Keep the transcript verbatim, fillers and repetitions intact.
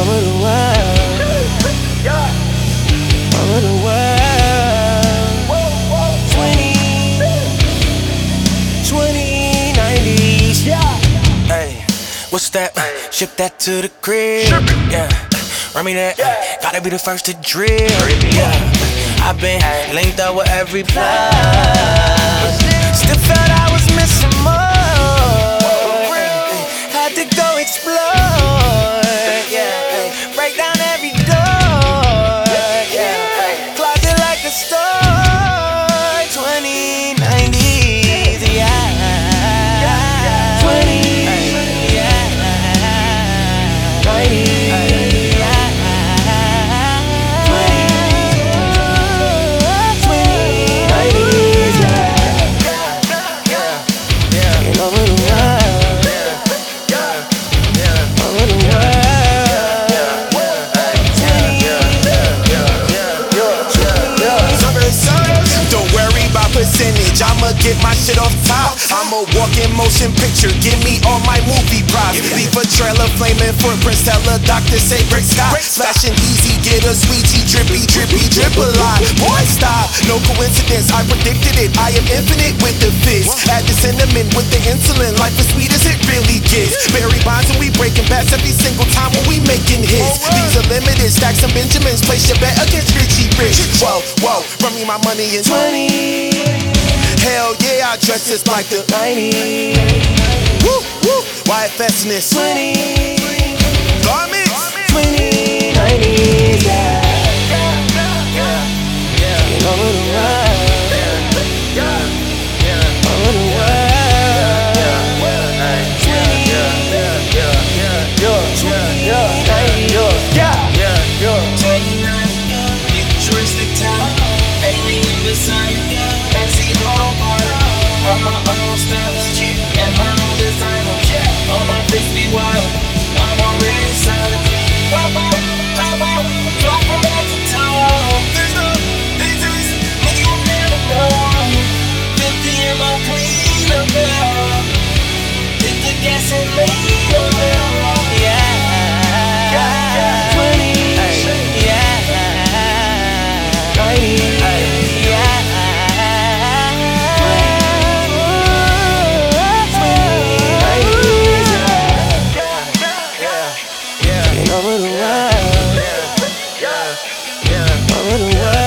over the world, over the world. Twenty, twenty, nineties. Hey, what's that? Ship that to the crib. Yeah, run me that. Gotta be the first to drill. Yeah, I've been linked up with every plug. Still felt I was missing more. Had to go explore. Yeah, break down every door. Yeah, closet like a store. Twenty nineties. Yeah, twenty. Yeah, nineties. Percentage, I'ma get my shit off top. I'm a walking motion picture, give me all my movie props. Leave a trailer, flaming footprints, tell a doctor say break stop. Flashing easy, get a sweetie, drippy, drippy, drip a lot. Boy, stop, no coincidence, I predicted it. I am infinite with the fizz. Add the cinnamon with the insulin, life as sweet as it really gets. Barry Bonds and we breaking bats every single time when we making hits. These are limited, stack some Benjamins, place your bet against Richie Rich. Whoa, whoa, run me my money in twenty. Hell yeah, I dress just like the nineties. Woo, woo, Y F S in this twenty. Garments. Twenty nineties. Yeah, yeah, over the world, over the world. Twenty, twenty-nine, futuristic town, alien beside. I'm my own stylist, and my own designer. On my face be wild, I'm already silent. Pop out, pop out, drop from head to toe. There's no pictures, nigga, you never know. Fifty in my clean up now. Hit the gas and lean on now. yeah, twenty, yeah, ninety. Over the world, over the world.